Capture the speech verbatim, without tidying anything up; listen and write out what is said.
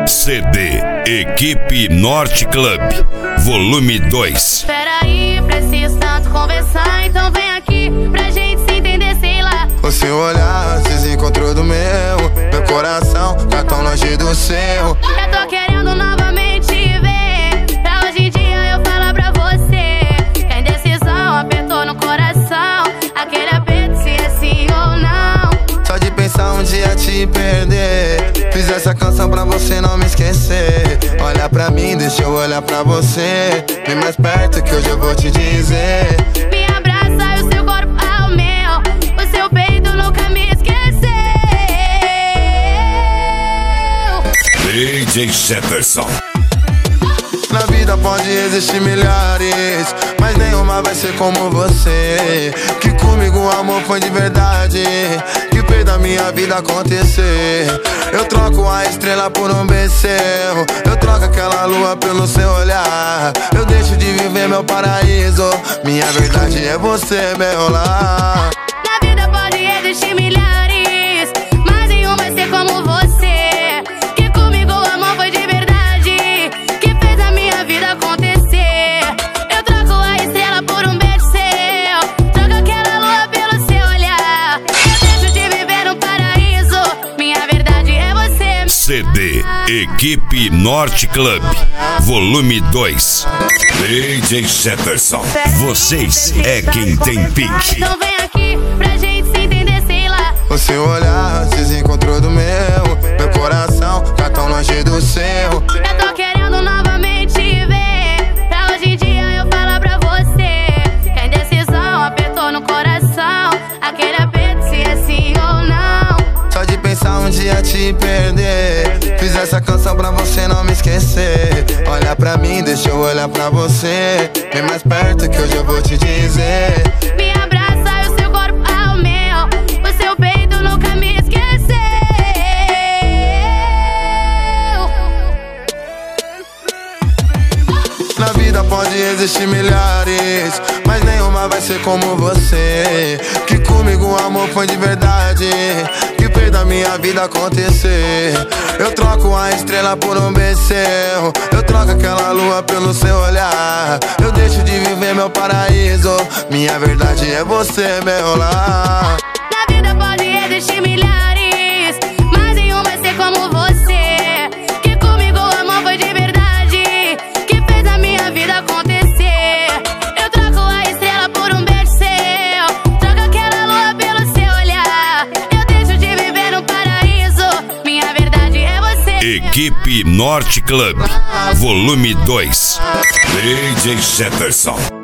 C D Equipe Norte Club, volume dois. Peraí, preciso tanto conversar, então vem aqui pra gente se entender, sei lá. O seu olhar se desencontrou do meu, meu coração tá tão longe do seu. Eu tô querendo novamente te ver, pra hoje em dia eu falar pra você que a indecisão apertou no coração, aquele aperto se é sim ou não. Só de pensar um dia te perder, fiz essa canção pra você não me esquecer. Olha pra mim, deixa eu olhar pra você, vem mais perto que hoje eu vou te dizer. Me abraça e o seu corpo ao meu, o seu peito nunca me esqueceu. D J Jefferson. Na vida pode existir milhares, mas nenhuma vai ser como você. Que comigo o amor foi de verdade, que fez da minha vida acontecer. Eu troco a estrela por um bezerro, eu troco aquela lua pelo seu olhar. Eu deixo de viver meu paraíso, minha verdade é você, meu lar. Na vida pode existir milhares, mas nenhum vai ser como você. Que comigo o amor foi de verdade, que fez a minha vida acontecer. Eu troco a estrela por um beijo seu, troco aquela lua pelo seu olhar. Eu deixo de viver no paraíso, minha verdade é você. C D Equipe Norte Club, volume dois. D J Jefferson. Vocês é quem tem pique. Então vem aqui pra gente se entender, sei lá. O seu olhar se desencontrou do meu, meu coração tá tão longe do seu. Eu tô querendo novamente te ver, pra hoje em dia eu falar pra você que a indecisão apertou no coração, aquele aperto se é sim ou não. Só de pensar um dia te perder, fiz essa canção pra você não me esquecer. Olha pra mim, deixa eu olhar pra você, vem mais perto que hoje eu vou te dizer. Me abraça e o seu corpo ao meu, o seu peito nunca me esqueceu. Na vida pode existir milhares, mas nenhuma vai ser como você. Que comigo o amor foi de verdade, que fez da minha vida acontecer. Eu troco a estrela por um bezerro, eu troco aquela lua pelo seu olhar. Eu deixo de viver meu paraíso, minha verdade é você, meu lar. Na vida pode existir milhares, mas nenhum vai ser como você. Que comigo o amor foi de verdade, que fez a minha vida acontecer. Eu troco a estrela por um beijo seu, troco aquela lua pelo seu olhar. Eu deixo de viver no paraíso, minha verdade é você. Equipe Norte Club, volume dois. D J Jefferson.